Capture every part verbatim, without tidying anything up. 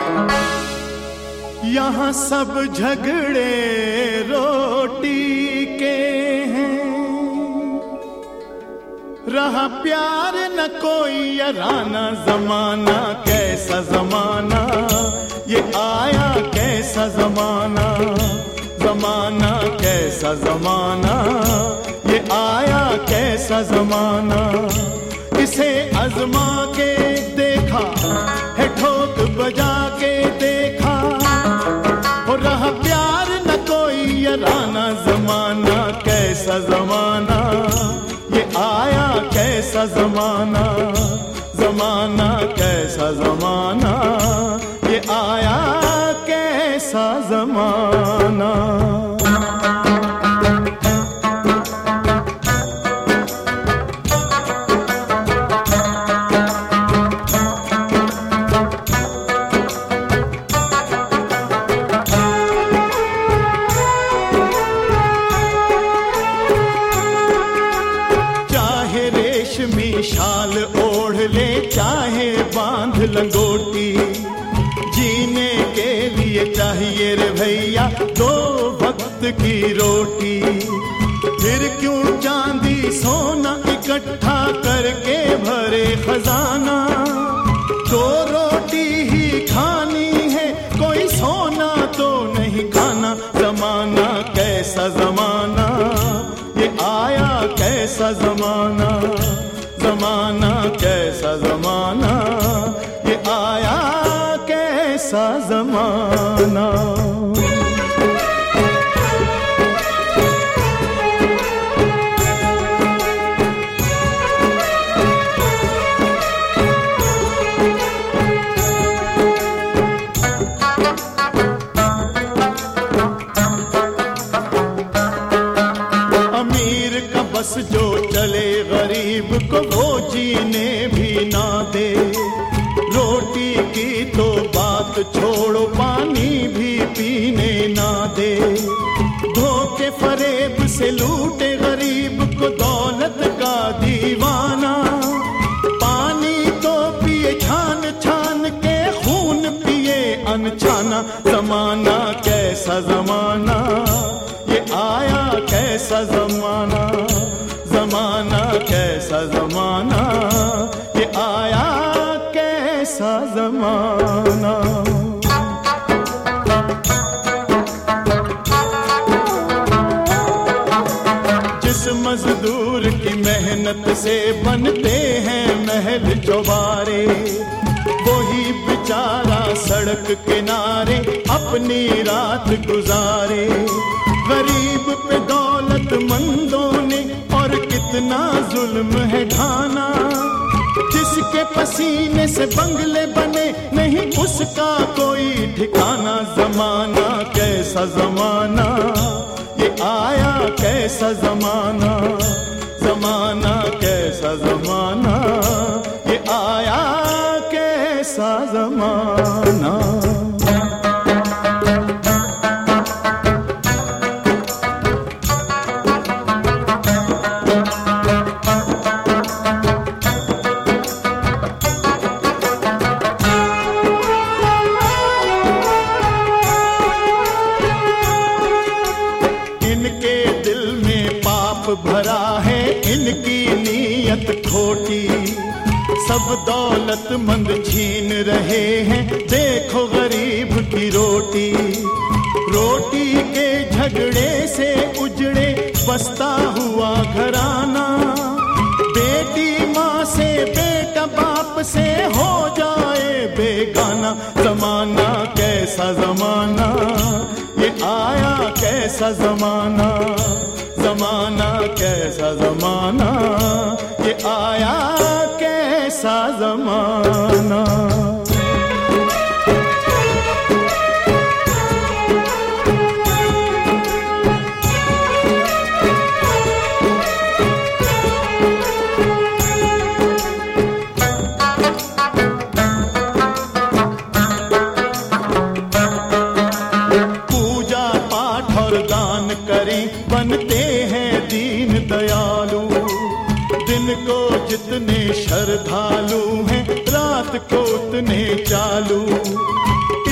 यहाँ सब झगड़े रोटी के हैं, रहा प्यार न कोई याराना। जमाना कैसा जमाना ये आया, कैसा जमाना, जमाना कैसा जमाना ये आया, कैसा जमाना। इसे आजमा के देखा है, ठोक बजा के देखा, हो रहा प्यार न कोई याराना। जमाना कैसा जमाना ये आया, कैसा जमाना, जमाना कैसा जमाना ये आया, कैसा जमाना। शाल ओढ़ ले चाहे बांध लंगोटी, जीने के लिए चाहिए रे भैया दो वक्त की रोटी। फिर क्यों चांदी सोना इकट्ठा करके भरे खजाना, दो रोटी ही खानी है, कोई सोना तो नहीं खाना। जमाना कैसा जमाना ये आया, कैसा जमाना, जमाना कैसा जमाना ये आया, कैसा जमाना। अमीर का बस जो चले, गरीब को वो जीने भी ना दे। रोटी की तो बात छोड़ो, पानी भी पीने ना दे। धोखे फरेब से लूटे गरीब को दौलत का दीवाना। पानी तो पिए छान छान के, खून पिए अनछाना। जमाना कैसा जमाना ये आया, कैसा जमाना, जमाना कैसा जमाना ये आया, कैसा जमाना। जिस मजदूर की मेहनत से बनते हैं महल चौबारे, वही बेचारा सड़क किनारे अपनी रात गुजारे। गरीब पे दौलतमंदों ने और कितना जुल्म है ढाना। जिसके पसीने से बंगले बने, नहीं उसका कोई ठिकाना। जमाना कैसा जमाना ये आया, कैसा जमाना, जमाना कैसा जमाना ये आया, कैसा जमाना। भरा है इनकी नीयत खोटी, सब दौलतमंद छीन रहे हैं, देखो गरीब की रोटी। रोटी के झगड़े से उजड़े बसता हुआ घराना। बेटी माँ से, बेटा बाप से हो जाए बेगाना। जमाना कैसा जमाना ये आया, कैसा जमाना, जमाना कैसा जमाना ये आया, कैसा जमाना। पूजा पाठ और दान करें, बनते हैं दीन दयालु। दिन को जितने श्रद्धालु हैं, रात को उतने चालू।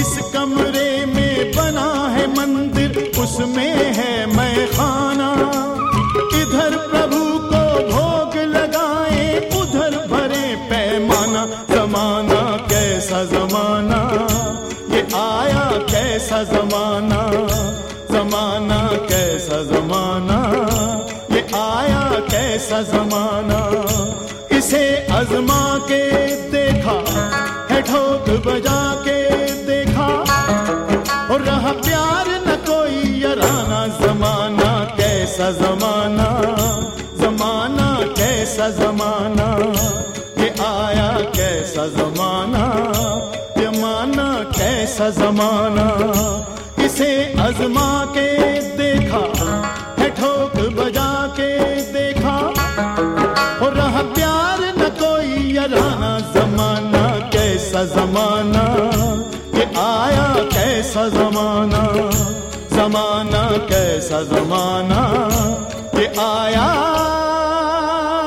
जमाना, ये आया कैसा जमाना, जमाना कैसा जमाना, ये आया कैसा जमाना। इसे आजमा के देखा है, ठोक बजा के देखा, और रहा प्यार न कोई याराना। जमाना कैसा जमाना, जमाना कैसा जमाना, ये आया कैसा जमाना, जमाना कैसा जमाना। इसे आजमा के देखा है, ठोक बजा के देखा, और रहा प्यार न कोई याराना। जमाना कैसा जमाना, ये आया कैसा जमाना, जमाना कैसा जमाना, ये आया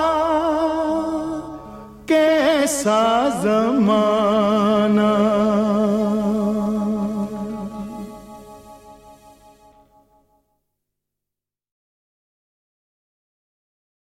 कैसा जमाना।